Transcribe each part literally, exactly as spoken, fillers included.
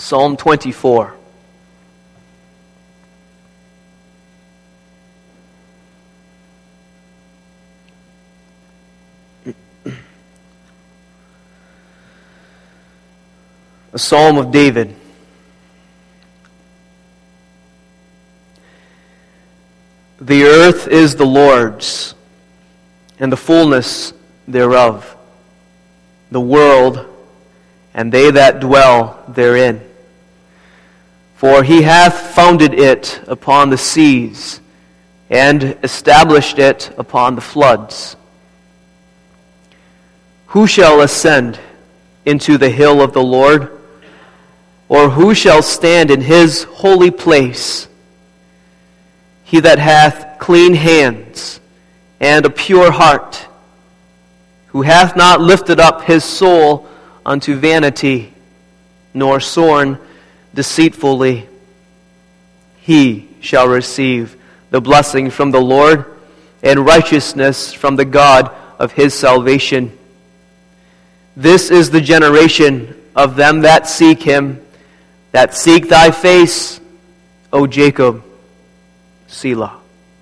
Psalm twenty-four. A psalm of David. The earth is the Lord's, and the fullness thereof, the world, and they that dwell therein. For he hath founded it upon the seas, and established it upon the floods. Who shall ascend into the hill of the Lord? Or who shall stand in his holy place? He that hath clean hands and a pure heart, who hath not lifted up his soul unto vanity, nor sworn deceitfully, he shall receive the blessing from the Lord, and righteousness from the God of his salvation. This is the generation of them that seek him, that seek thy face, O Jacob. Selah.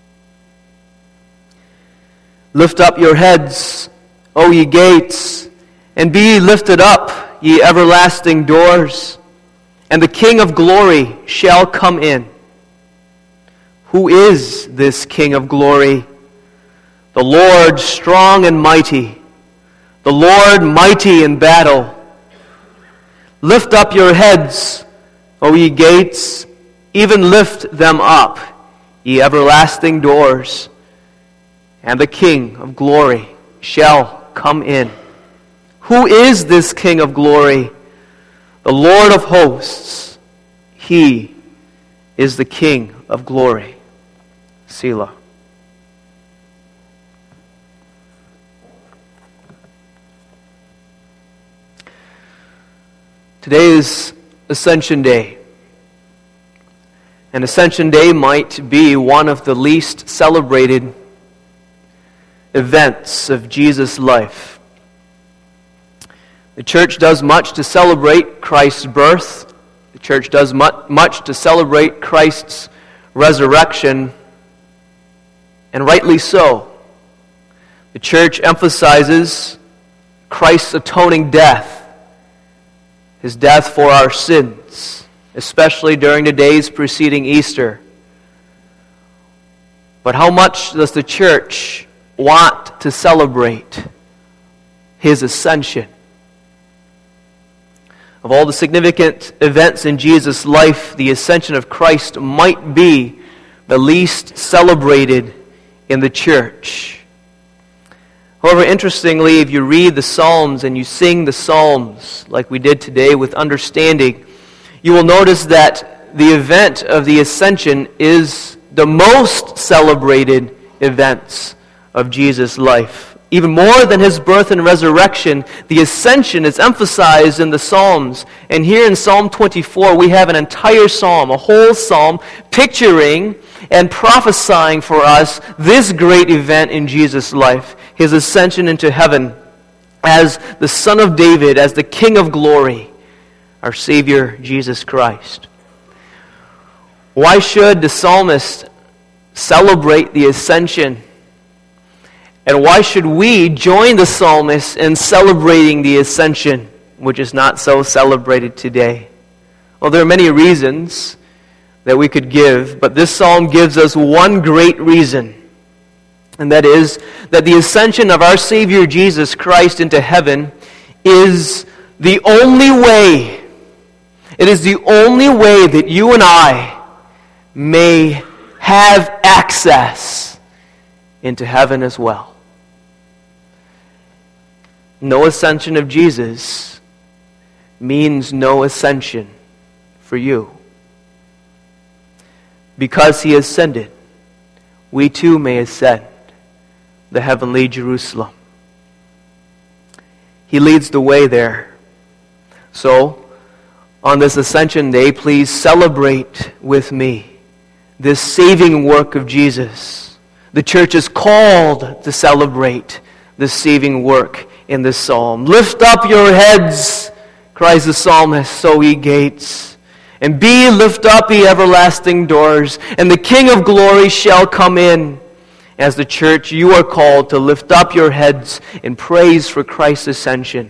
Lift up your heads, O ye gates, and be ye lifted up, ye everlasting doors, and the King of glory shall come in. Who is this King of glory? The Lord strong and mighty, the Lord mighty in battle. Lift up your heads, O ye gates, even lift them up, ye everlasting doors, and the King of glory shall come in. Who is this King of glory? The Lord of hosts. He is the King of glory. Selah. Today is Ascension Day. And Ascension Day might be one of the least celebrated events of Jesus' life. The church does much to celebrate Christ's birth. The church does much to celebrate Christ's resurrection, and rightly so. The church emphasizes Christ's atoning death, his death for our sins, especially during the days preceding Easter. But how much does the church want to celebrate his ascension? Of all the significant events in Jesus' life, the ascension of Christ might be the least celebrated in the church. However, interestingly, if you read the Psalms and you sing the Psalms like we did today with understanding, you will notice that the event of the ascension is the most celebrated events of Jesus' life. Even more than his birth and resurrection, the ascension is emphasized in the Psalms. And here in Psalm twenty-four, we have an entire psalm, a whole psalm, picturing and prophesying for us this great event in Jesus' life, his ascension into heaven as the Son of David, as the King of glory, our Savior, Jesus Christ. Why should the psalmist celebrate the ascension? And why should we join the psalmist in celebrating the ascension, which is not so celebrated today? Well, there are many reasons that we could give, but this psalm gives us one great reason, and that is that the ascension of our Savior Jesus Christ into heaven is the only way, it is the only way that you and I may have access into heaven as well. No ascension of Jesus means no ascension for you. Because he ascended, we too may ascend the heavenly Jerusalem. He leads the way there. So, on this Ascension Day, please celebrate with me this saving work of Jesus. The church is called to celebrate this saving work in this psalm. Lift up your heads, cries the psalmist, so ye gates, And be lift up, ye everlasting doors, and the King of glory shall come in. As the church, you are called to lift up your heads in praise for Christ's ascension.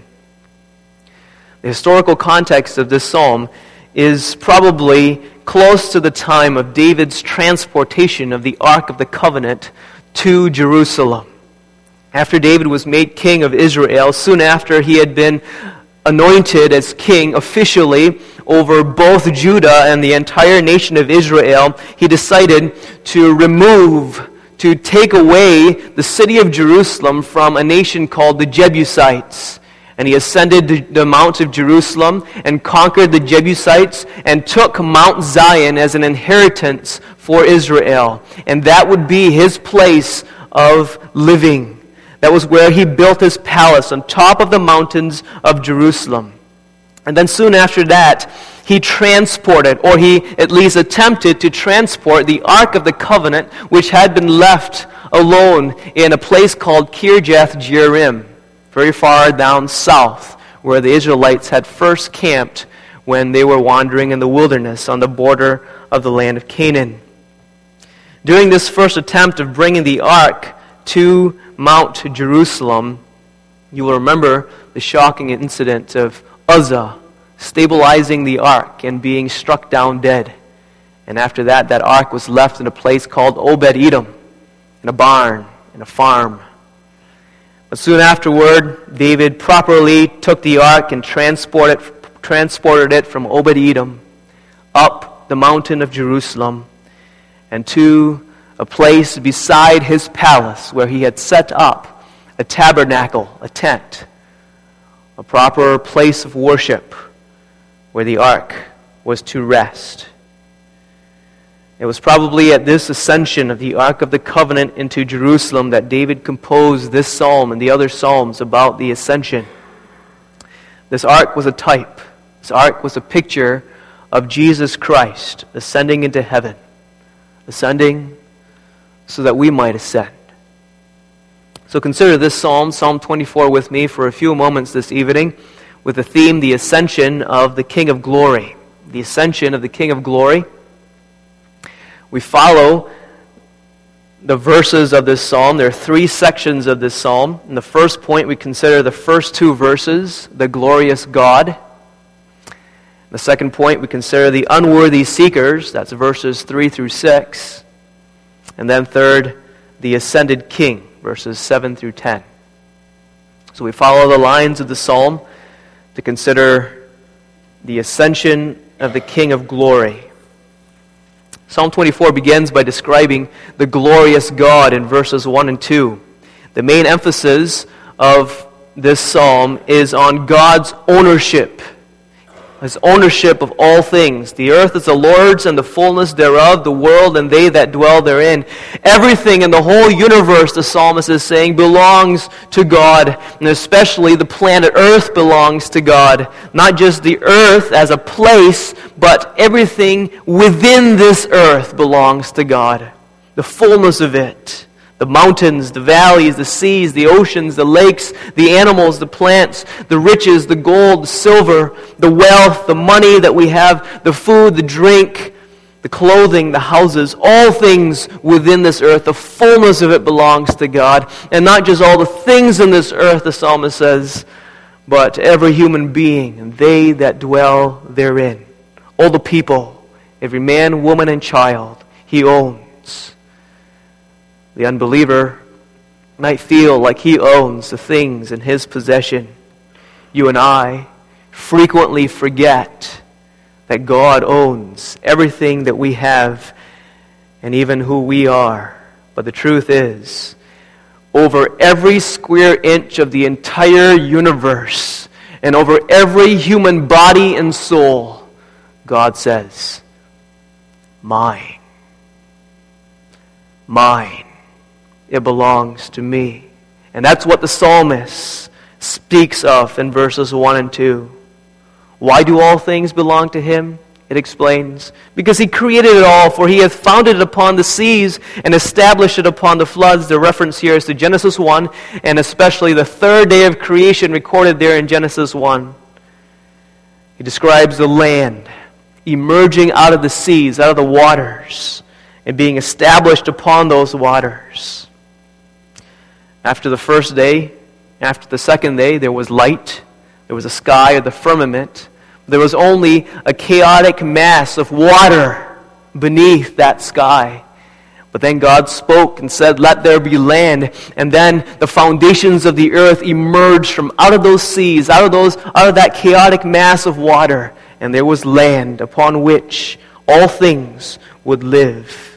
The historical context of this psalm is probably close to the time of David's transportation of the Ark of the Covenant to Jerusalem. After David was made king of Israel, soon after he had been anointed as king officially over both Judah and the entire nation of Israel, he decided to remove, to take away the city of Jerusalem from a nation called the Jebusites. And he ascended the Mount of Jerusalem and conquered the Jebusites and took Mount Zion as an inheritance for Israel. And that would be his place of living. That was where he built his palace on top of the mountains of Jerusalem. And then soon after that, he transported, or he at least attempted to transport the Ark of the Covenant, which had been left alone in a place called Kirjath Jearim, very far down south, where the Israelites had first camped when they were wandering in the wilderness on the border of the land of Canaan. During this first attempt of bringing the ark to Mount Jerusalem, you will remember the shocking incident of Uzzah stabilizing the ark and being struck down dead. And after that, that ark was left in a place called Obed-Edom, in a barn, in a farm. But soon afterward, David properly took the ark and transported, transported it from Obed-Edom up the mountain of Jerusalem and to a place beside his palace where he had set up a tabernacle, a tent, a proper place of worship where the ark was to rest. It was probably at this ascension of the Ark of the Covenant into Jerusalem that David composed this psalm and the other psalms about the ascension. This ark was a type. This ark was a picture of Jesus Christ ascending into heaven, ascending so that we might ascend. So consider this psalm, Psalm twenty-four, with me for a few moments this evening, with the theme, the ascension of the King of Glory. The ascension of the King of Glory. We follow the verses of this psalm. There are three sections of this psalm. In the first point, we consider the first two verses, the glorious God. In the second point, we consider the unworthy seekers. That's verses three through six. And then third, the ascended King, verses seven through ten. So we follow the lines of the psalm to consider the ascension of the King of Glory. Psalm twenty-four begins by describing the glorious God in verses one and two. The main emphasis of this psalm is on God's ownership. His ownership of all things. The earth is the Lord's and the fullness thereof, the world and they that dwell therein. Everything in the whole universe, the psalmist is saying, belongs to God. And especially the planet Earth belongs to God. Not just the earth as a place, but everything within this earth belongs to God. The fullness of it. The mountains, the valleys, the seas, the oceans, the lakes, the animals, the plants, the riches, the gold, the silver, the wealth, the money that we have, the food, the drink, the clothing, the houses, all things within this earth, the fullness of it belongs to God. And not just all the things in this earth, the psalmist says, but every human being and they that dwell therein. All the people, every man, woman, and child, he owns. The unbeliever might feel like he owns the things in his possession. You and I frequently forget that God owns everything that we have and even who we are. But the truth is, over every square inch of the entire universe and over every human body and soul, God says, mine. Mine. It belongs to me. And that's what the psalmist speaks of in verses one and two. Why do all things belong to him? It explains. Because he created it all, for he hath founded it upon the seas and established it upon the floods. The reference here is to Genesis one, and especially the third day of creation recorded there in Genesis one. He describes the land. emerging out of the seas, out of the waters, and being established upon those waters. After the first day, after the second day, there was light. There was a sky or the firmament. There was only a chaotic mass of water beneath that sky. But then God spoke and said, "Let there be land." And then the foundations of the earth emerged from out of those seas, out of those, out of that chaotic mass of water. And there was land upon which all things would live.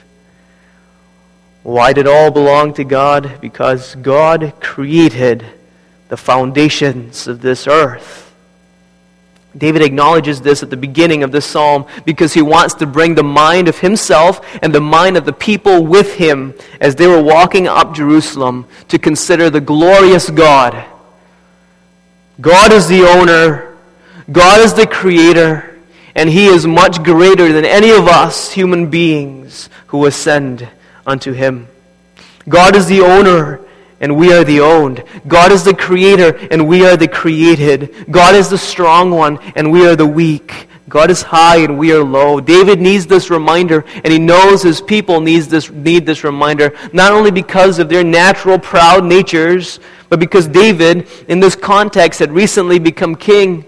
Why did all belong to God? Because God created the foundations of this earth. David acknowledges this at the beginning of this psalm because he wants to bring the mind of himself and the mind of the people with him as they were walking up Jerusalem to consider the glorious God. God is the owner, God is the creator, and he is much greater than any of us human beings who ascend unto him. God is the owner, and we are the owned. God is the creator, and we are the created. God is the strong one, and we are the weak. God is high, and we are low. David needs this reminder, and he knows his people needs this, need this reminder, not only because of their natural proud natures, but because David, in this context, had recently become king.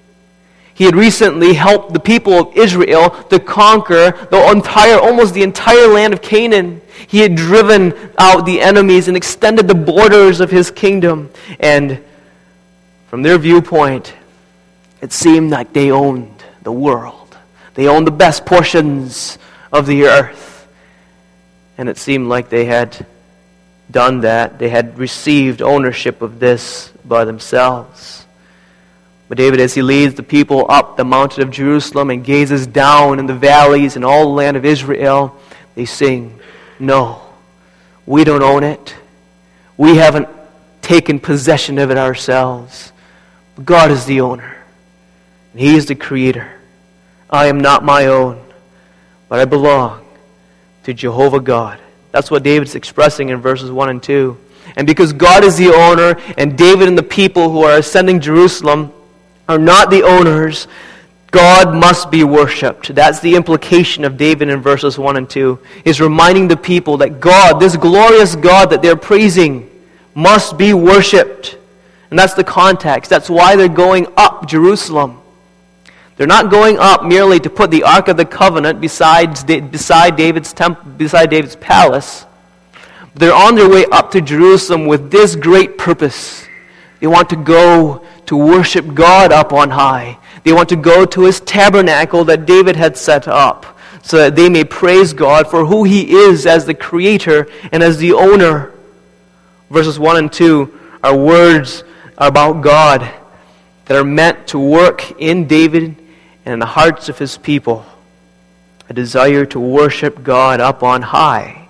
He had recently helped the people of Israel to conquer the entire, almost the entire land of Canaan. He had driven out the enemies and extended the borders of his kingdom. And from their viewpoint, it seemed like they owned the world. They owned the best portions of the earth. And it seemed like they had done that. They had received ownership of this by themselves. But David, as he leads the people up the mountain of Jerusalem and gazes down in the valleys and all the land of Israel, they sing, "No, we don't own it. We haven't taken possession of it ourselves. God is the owner, and he is the creator. I am not my own, but I belong to Jehovah God." That's what David's expressing in verses one and two. And because God is the owner, and David and the people who are ascending Jerusalem are not the owners, God must be worshipped. That's the implication of David in verses one and two. He's reminding the people that God, this glorious God that they're praising, must be worshipped. And that's the context. That's why they're going up Jerusalem. They're not going up merely to put the Ark of the Covenant beside, beside, David's, temp, beside David's palace. They're on their way up to Jerusalem with this great purpose. They want to go to worship God up on high. They want to go to his tabernacle that David had set up so that they may praise God for who he is as the creator and as the owner. Verses one and two are words about God that are meant to work in David and in the hearts of his people. A desire to worship God up on high.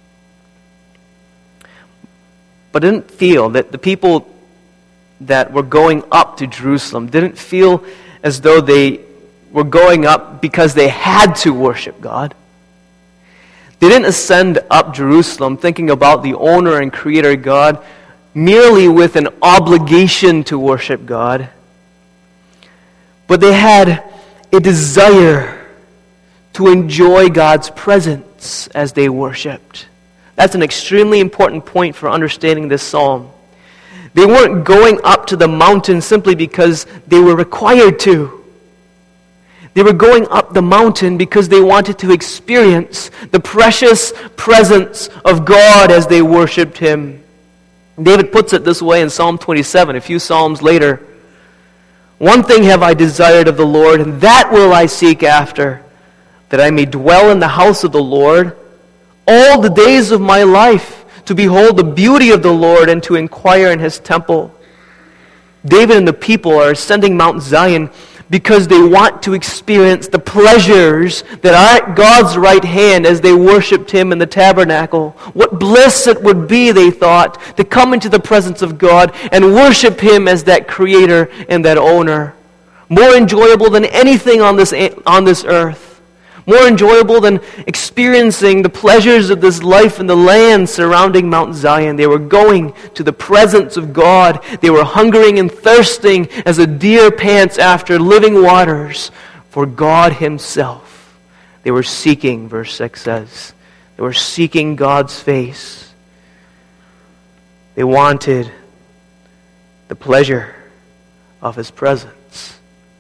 But I didn't feel that the people that were going up to Jerusalem didn't feel as though they were going up because they had to worship God. They didn't ascend up Jerusalem thinking about the owner and creator God merely with an obligation to worship God. But they had a desire to enjoy God's presence as they worshiped. That's an extremely important point for understanding this psalm. They weren't going up to the mountain simply because they were required to. They were going up the mountain because they wanted to experience the precious presence of God as they worshiped him. David puts it this way in Psalm twenty-seven, a few psalms later. "One thing have I desired of the Lord, and that will I seek after, that I may dwell in the house of the Lord all the days of my life, to behold the beauty of the Lord and to inquire in his temple." David and the people are ascending Mount Zion because they want to experience the pleasures that are at God's right hand as they worshipped him in the tabernacle. What bliss it would be, they thought, to come into the presence of God and worship him as that creator and that owner. More enjoyable than anything on this, on this earth. More enjoyable than experiencing the pleasures of this life in the land surrounding Mount Zion. They were going to the presence of God. They were hungering and thirsting as a deer pants after living waters, for God himself. They were seeking, verse six says. They were seeking God's face. They wanted the pleasure of his presence.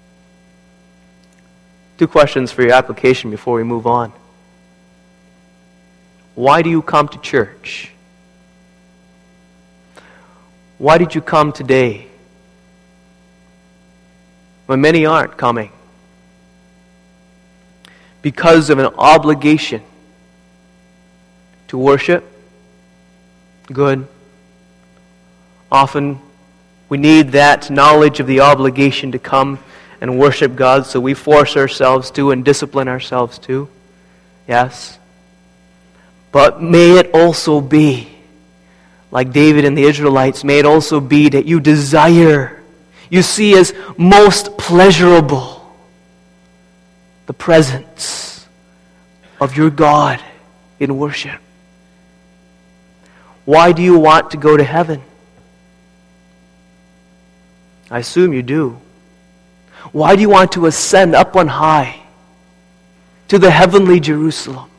Two questions for your application before we move on. Why do you come to church? Why did you come today when many aren't coming? Because of an obligation to worship? Good. Often we need that knowledge of the obligation to come and worship God, so we force ourselves to and discipline ourselves to. Yes. But may it also be, like David and the Israelites, may it also be that you desire, you see as most pleasurable the presence of your God in worship. Why do you want to go to heaven? I assume you do. Why do you want to ascend up on high to the heavenly Jerusalem?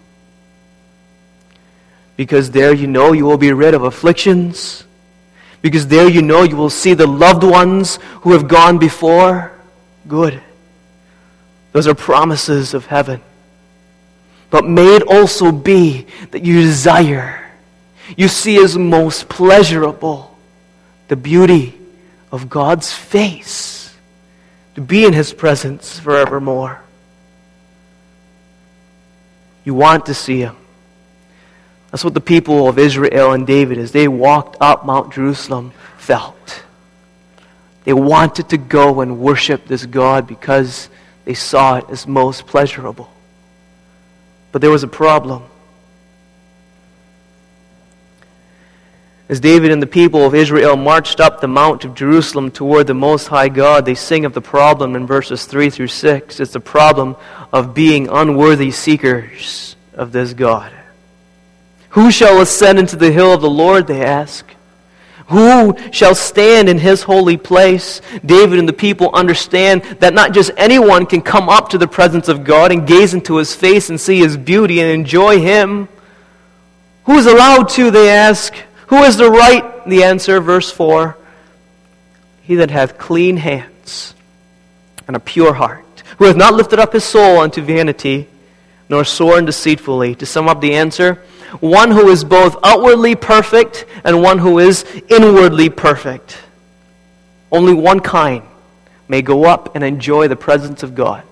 Because there you know you will be rid of afflictions. Because there you know you will see the loved ones who have gone before. Good. Those are promises of heaven. But may it also be that you desire, you see as most pleasurable the beauty of God's face, to be in his presence forevermore. You want to see him. That's what the people of Israel and David, as they walked up Mount Jerusalem, felt. They wanted to go and worship this God because they saw it as most pleasurable. But there was a problem. As David and the people of Israel marched up the Mount of Jerusalem toward the Most High God, they sing of the problem in verses three through six. It's the problem of being unworthy seekers of this God. Who shall ascend into the hill of the Lord, they ask. Who shall stand in his holy place? David and the people understand that not just anyone can come up to the presence of God and gaze into his face and see his beauty and enjoy him. Who is allowed to, they ask. Who has the right? The answer, verse four. He that hath clean hands and a pure heart, who hath not lifted up his soul unto vanity, nor sworn deceitfully. To sum up the answer, one who is both outwardly perfect and one who is inwardly perfect. Only one kind may go up and enjoy the presence of God.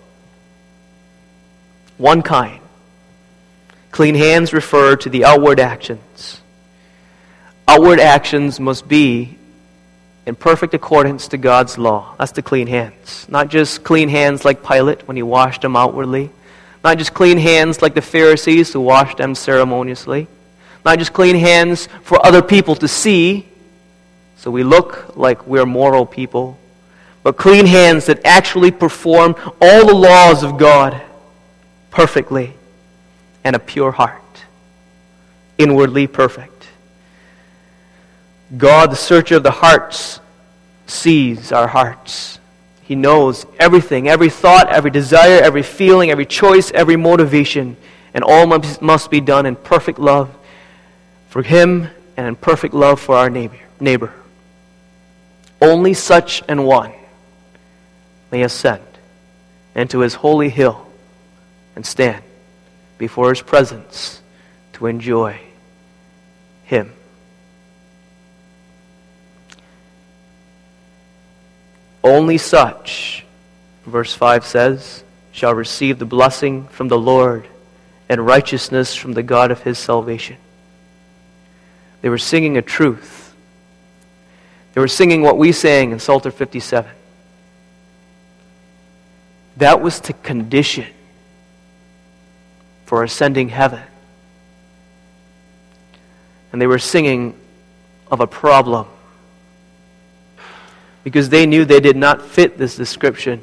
One kind. Clean hands refer to the outward actions. Outward actions must be in perfect accordance to God's law. That's the clean hands. Not just clean hands like Pilate when he washed them outwardly. Not just clean hands like the Pharisees who washed them ceremoniously. Not just clean hands for other people to see, so we look like we're moral people. But clean hands that actually perform all the laws of God perfectly, and a pure heart, inwardly perfect. God, the searcher of the hearts, sees our hearts. He knows everything, every thought, every desire, every feeling, every choice, every motivation. And all must, must be done in perfect love for Him and in perfect love for our neighbor. neighbor. Only such an one may ascend into His holy hill and stand before His presence to enjoy Him. Only such, verse five says, shall receive the blessing from the Lord and righteousness from the God of his salvation. They were singing a truth. They were singing what we sang in Psalter fifty-seven. That was the condition for ascending heaven. And they were singing of a problem, because they knew they did not fit this description.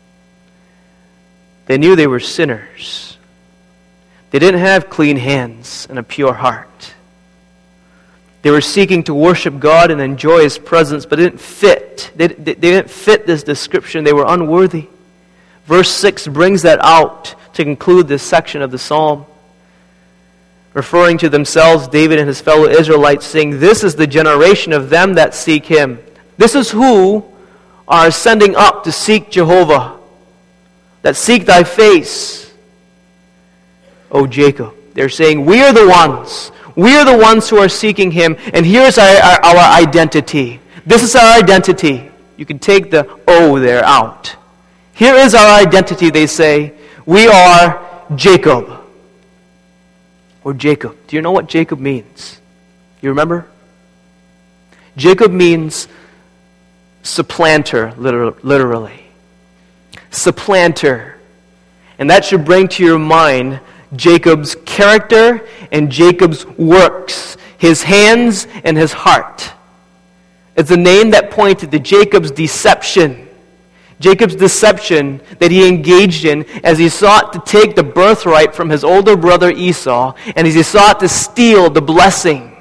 They knew they were sinners. They didn't have clean hands and a pure heart. They were seeking to worship God and enjoy His presence, but it didn't fit. They, they, they didn't fit this description. They were unworthy. Verse six brings that out to conclude this section of the psalm. Referring to themselves, David and his fellow Israelites, saying, "This is the generation of them that seek him." This is who are ascending up to seek Jehovah, that seek thy face, O Jacob. They're saying, we are the ones. We are the ones who are seeking him, and here's our, our, our identity. This is our identity. You can take the O there out. Here is our identity, they say. We are Jacob. Or Jacob. Do you know what Jacob means? You remember? Jacob means supplanter, literally. Supplanter. And that should bring to your mind Jacob's character and Jacob's works, his hands and his heart. It's a name that pointed to Jacob's deception. Jacob's deception that he engaged in as he sought to take the birthright from his older brother Esau, and as he sought to steal the blessing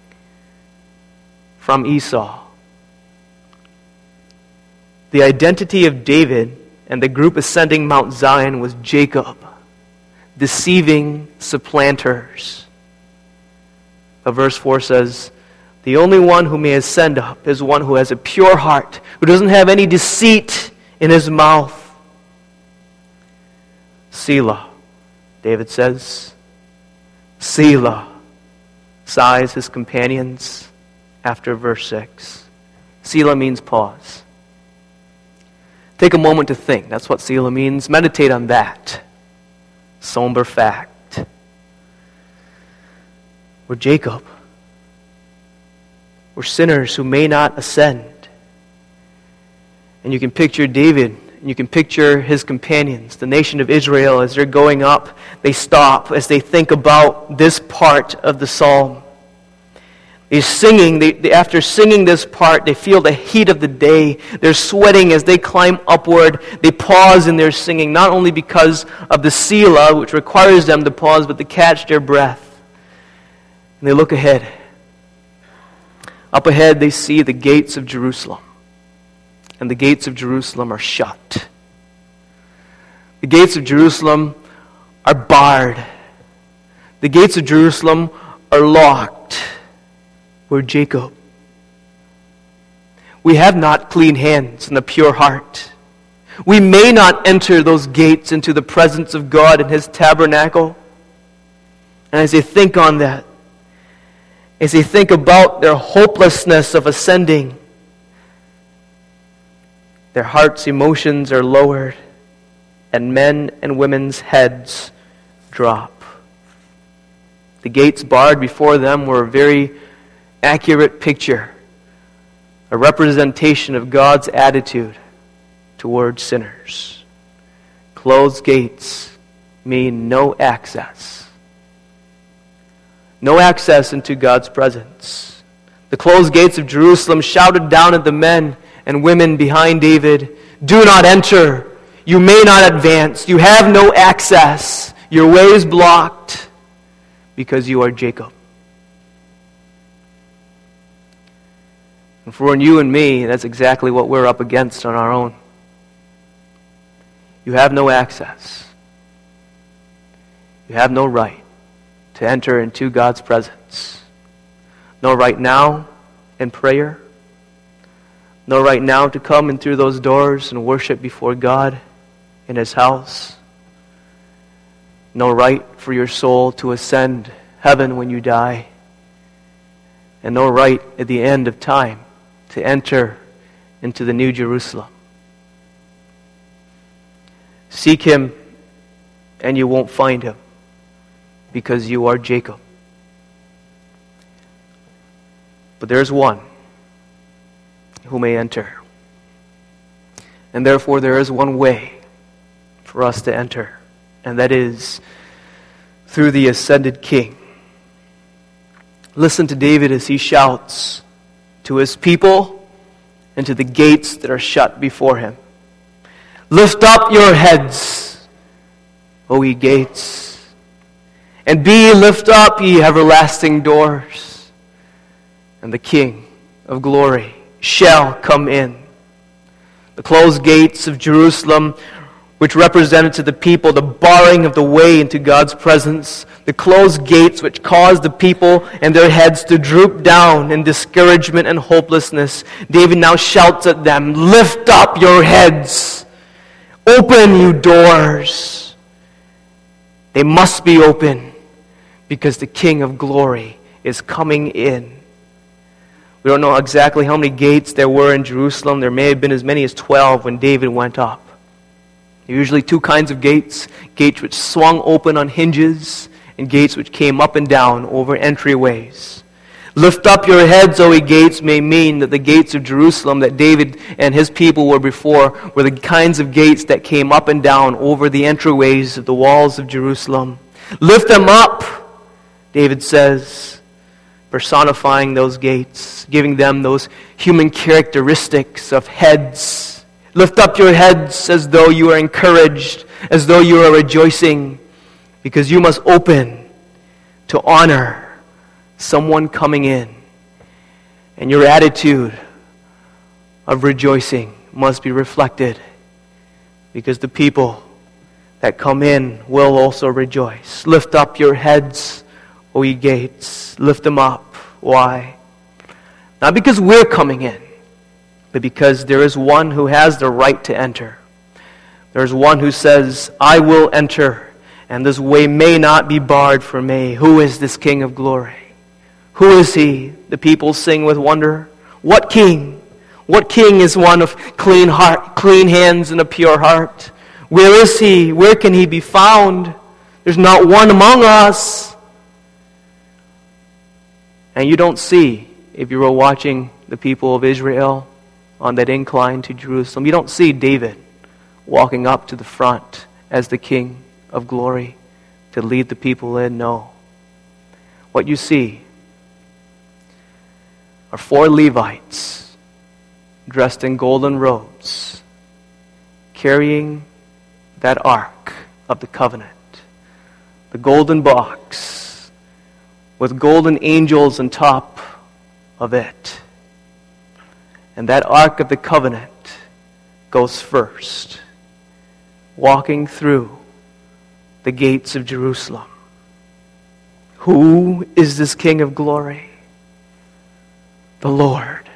from Esau. The identity of David and the group ascending Mount Zion was Jacob, deceiving supplanters. But verse four says, the only one who may ascend up is one who has a pure heart, who doesn't have any deceit in his mouth. Selah, David says. Selah, sighs his companions after verse six. Selah means pause. Take a moment to think. That's what Selah means. Meditate on that somber fact. We're Jacob. We're sinners who may not ascend. And you can picture David, and you can picture his companions, the nation of Israel, as they're going up. They stop as they think about this part of the psalm. They're singing. They, they, after singing this part, they feel the heat of the day. They're sweating as they climb upward. They pause in their singing, not only because of the Selah, which requires them to pause, but to catch their breath. And they look ahead. Up ahead, they see the gates of Jerusalem. And the gates of Jerusalem are shut. The gates of Jerusalem are barred. The gates of Jerusalem are locked. We're Jacob. We have not clean hands and a pure heart. We may not enter those gates into the presence of God in his tabernacle. And as they think on that, as they think about their hopelessness of ascending, their hearts' emotions are lowered, and men and women's heads drop. The gates barred before them were a very accurate picture, a representation of God's attitude towards sinners. Closed gates mean no access. No access into God's presence. The closed gates of Jerusalem shouted down at the men and women behind David, do not enter. You may not advance. You have no access. Your way is blocked because you are Jacob. And for you and me, that's exactly what we're up against on our own. You have no access. You have no right to enter into God's presence. No right now in prayer. No right now to come in through those doors and worship before God in his house. No right for your soul to ascend heaven when you die. And no right at the end of time to enter into the New Jerusalem. Seek him and you won't find him because you are Jacob. But there's one who may enter. And therefore there is one way for us to enter, and that is through the ascended King. Listen to David as he shouts to his people and to the gates that are shut before him. Lift up your heads, O ye gates, and be ye lift up, ye everlasting doors, and the King of glory shall come in. The closed gates of Jerusalem which represented to the people the barring of the way into God's presence, the closed gates which caused the people and their heads to droop down in discouragement and hopelessness, David now shouts at them, "Lift up your heads! Open, you doors!" They must be open because the King of Glory is coming in. We don't know exactly how many gates there were in Jerusalem. There may have been as many as twelve when David went up. There were usually two kinds of gates, gates which swung open on hinges and gates which came up and down over entryways. Lift up your heads, O ye gates, may mean that the gates of Jerusalem that David and his people were before were the kinds of gates that came up and down over the entryways of the walls of Jerusalem. Lift them up, David says, personifying those gates, giving them those human characteristics of heads. Lift up your heads as though you are encouraged, as though you are rejoicing, because you must open to honor someone coming in. And your attitude of rejoicing must be reflected, because the people that come in will also rejoice. Lift up your heads, O ye gates, lift them up. Why? Not because we're coming in, but because there is one who has the right to enter. There's one who says, "I will enter, and this way may not be barred for me." Who is this King of Glory? Who is he? The people sing with wonder. What king? What king is one of clean heart, clean hands and a pure heart? Where is he? Where can he be found? There's not one among us. And you don't see, if you were watching the people of Israel on that incline to Jerusalem, you don't see David walking up to the front as the King of Glory to lead the people in. No. What you see are four Levites dressed in golden robes, carrying that ark of the covenant, the golden box, with golden angels on top of it. And that Ark of the Covenant goes first, walking through the gates of Jerusalem. Who is this King of Glory? The Lord.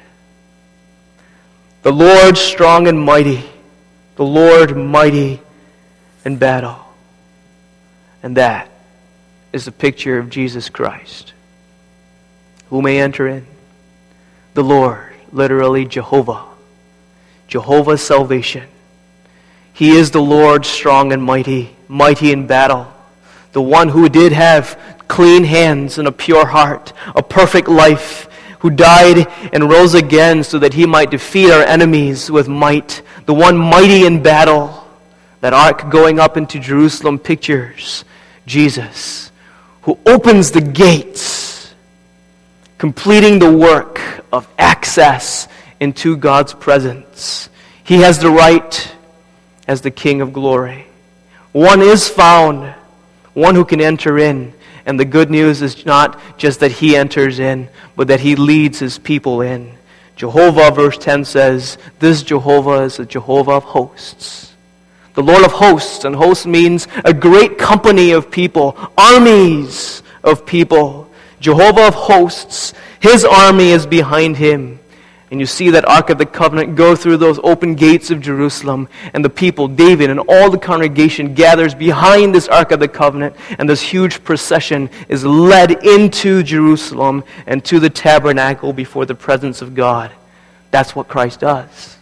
The Lord strong and mighty. The Lord mighty in battle. And that is a picture of Jesus Christ. Who may enter in? The Lord, literally Jehovah. Jehovah's salvation. He is the Lord strong and mighty, mighty in battle. The one who did have clean hands and a pure heart, a perfect life, who died and rose again so that he might defeat our enemies with might. The one mighty in battle. That ark going up into Jerusalem pictures Jesus, who opens the gates, completing the work of access into God's presence. He has the right as the King of Glory. One is found, one who can enter in. And the good news is not just that he enters in, but that he leads his people in. Jehovah, verse ten says, this Jehovah is the Jehovah of hosts. The Lord of hosts, and hosts means a great company of people, armies of people. Jehovah of hosts, his army is behind him. And you see that Ark of the Covenant go through those open gates of Jerusalem, and the people, David and all the congregation, gathers behind this Ark of the Covenant, and this huge procession is led into Jerusalem and to the tabernacle before the presence of God. That's what Christ does.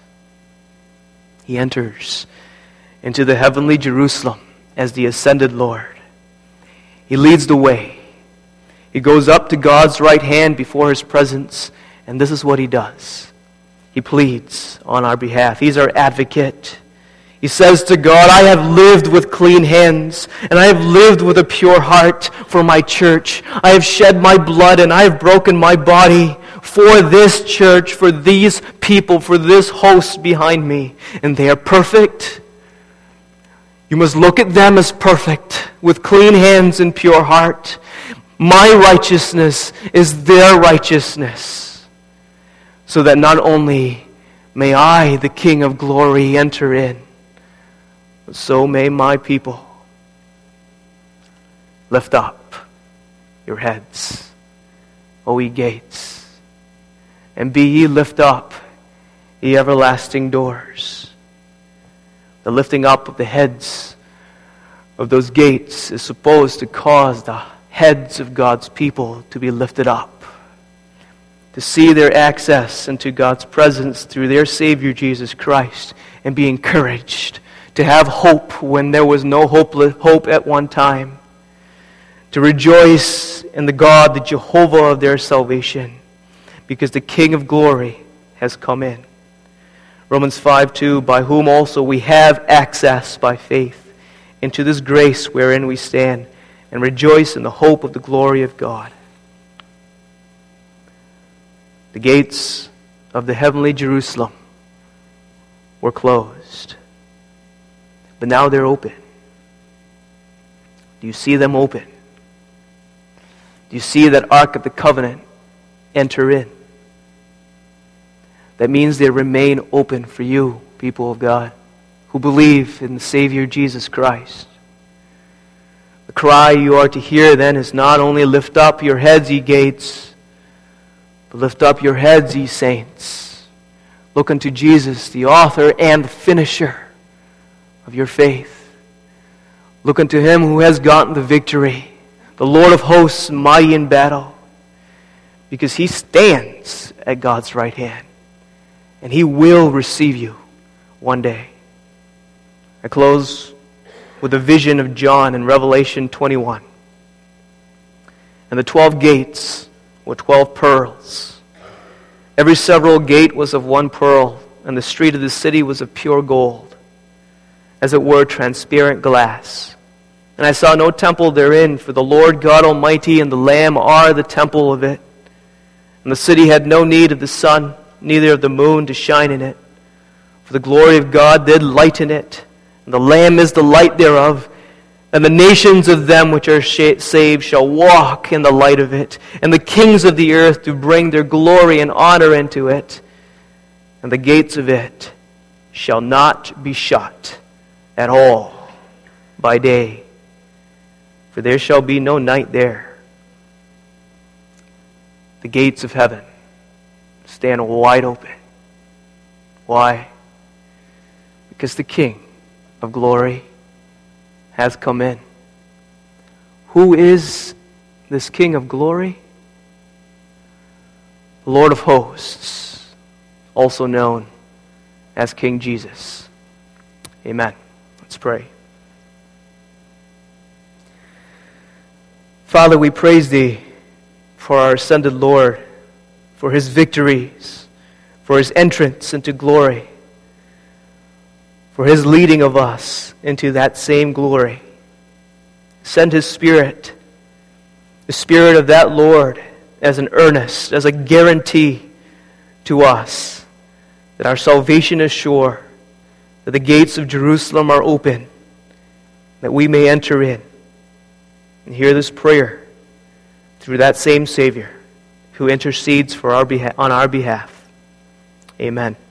He enters into the heavenly Jerusalem as the ascended Lord. He leads the way. He goes up to God's right hand before his presence, and this is what he does. He pleads on our behalf. He's our advocate. He says to God, I have lived with clean hands, and I have lived with a pure heart for my church. I have shed my blood, and I have broken my body for this church, for these people, for this host behind me. And they are perfect. You must look at them as perfect, with clean hands and pure heart. My righteousness is their righteousness, so that not only may I, the King of Glory, enter in, So may my people lift up your heads, O ye gates, and be ye lift up, ye everlasting doors. The lifting up of the heads of those gates is supposed to cause the heads of God's people to be lifted up, to see their access into God's presence through their Savior Jesus Christ, and be encouraged to have hope when there was no hope, hope at one time, to rejoice in the God, the Jehovah of their salvation, because the King of glory has come in. Romans five two, by whom also we have access by faith into this grace wherein we stand, and rejoice in the hope of the glory of God. The gates of the heavenly Jerusalem were closed, but now they're open. Do you see them open? Do you see that Ark of the Covenant enter in? That means they remain open for you, people of God, who believe in the Savior Jesus Christ. The cry you are to hear then is not only lift up your heads, ye gates, but lift up your heads, ye saints. Look unto Jesus, the author and the finisher of your faith. Look unto him who has gotten the victory, the Lord of hosts, mighty in battle, because he stands at God's right hand, and he will receive you one day. I close with a vision of John in Revelation twenty-one. And the twelve gates were twelve pearls. Every several gate was of one pearl, and the street of the city was of pure gold, as it were transparent glass. And I saw no temple therein, for the Lord God Almighty and the Lamb are the temple of it. And the city had no need of the sun, neither of the moon to shine in it. For the glory of God did lighten it, and the Lamb is the light thereof. And the nations of them which are saved shall walk in the light of it, and the kings of the earth do bring their glory and honor into it. And the gates of it shall not be shut at all by day, for there shall be no night there. The gates of heaven stand wide open. Why? Because the King of glory has come in. Who is this King of glory? The Lord of hosts, also known as King Jesus. Amen. Let's pray. Father, we praise Thee for our ascended Lord, for His victories, for His entrance into glory, for His leading of us into that same glory. Send His Spirit, the Spirit of that Lord, as an earnest, as a guarantee to us that our salvation is sure, that the gates of Jerusalem are open, that we may enter in and hear this prayer through that same Savior who intercedes for our beha- on our behalf. Amen.